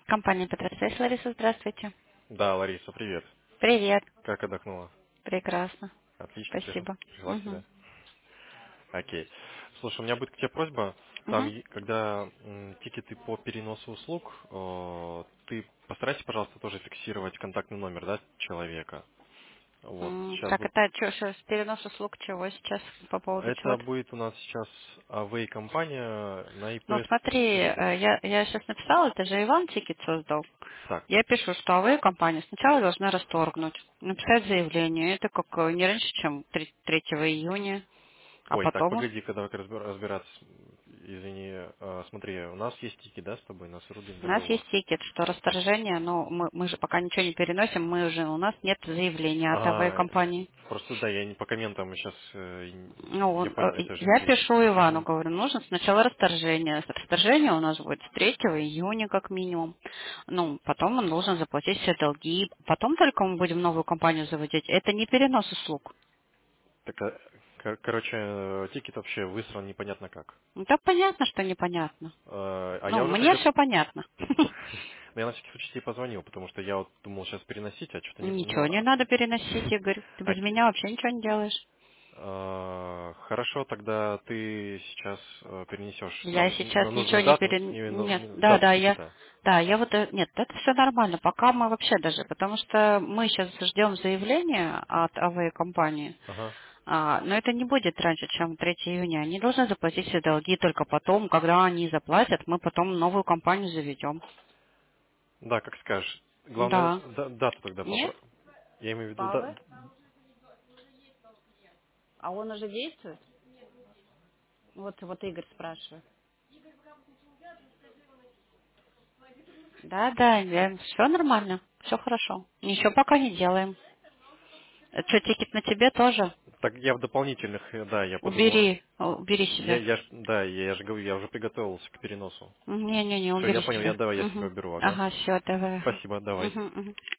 Компания Петросвязь, Лариса, здравствуйте. Да, Лариса, привет. Привет. Как отдохнула? Прекрасно. Отлично, Спасибо. пришла в Угу. себя? Окей. Слушай, у меня будет к тебе просьба. Там, Угу. когда тикеты по переносу услуг, ты постарайся, пожалуйста, тоже фиксировать контактный номер, да, человека. Вот, сейчас Так, это что, с перенос услуг чего сейчас по поводу чего? это будет у нас сейчас Away компания на Ну, ИП смотри, София. я сейчас написала, это же Иван тикет создал. Так, Я пишу, что АВ компания сначала должна расторгнуть, написать заявление. Это как не раньше, чем 3 июня, а ой, так, потом погоди, когда разбираться, извини, смотри, у нас есть тики, да, с тобой, на Рубин у нас договор. есть тикет, что расторжение, но мы же пока ничего не переносим, у нас нет заявления от АВ А, компании. просто да, я не по комментам сейчас, Ну, я понял, это же не я здесь. пишу Ивану, Мгм. говорю, нужно сначала расторжение. Расторжение у нас будет с 3 июня как минимум. Ну, потом он должен заплатить все долги. Потом только мы будем новую компанию заводить. Это не перенос услуг. Так, короче, тикет вообще высран непонятно как. Ну, так понятно, что непонятно. А я Ну, уже мне приготовил. все понятно. Я на всякий случай тебе позвонил, потому что я вот думал сейчас переносить, а что-то не... Ну, Ничего не надо переносить, Игорь. Ты без меня вообще ничего не делаешь. хорошо, тогда ты сейчас перенесешь. Я Нам сейчас ничего нужно не дату, перен... Нет, дату я... тикета. Да, я вот... Нет, это все нормально. Пока мы вообще даже... Потому что мы сейчас ждем заявления от авиакомпании. Ага. Но это не будет раньше, чем 3 июня. Они должны заплатить все долги только потом, когда они заплатят, мы потом новую компанию заведем. Да, как скажешь. Главное, Да. дату тогда Нет? Я имею в виду, Павел? А он уже действует? Вот Игорь спрашивает. Да, все нормально, все хорошо. Ничего пока не делаем. Что, тикет на тебе тоже? Так я в дополнительных, да, я подумал. Убери себя. Да, я же говорю, я уже приготовился к переносу. Не-не-не, Все, я убери понял, себя. давай, я себя Мгм. уберу, ага. Ага, все, давай. Спасибо, давай. Мгм, мгм.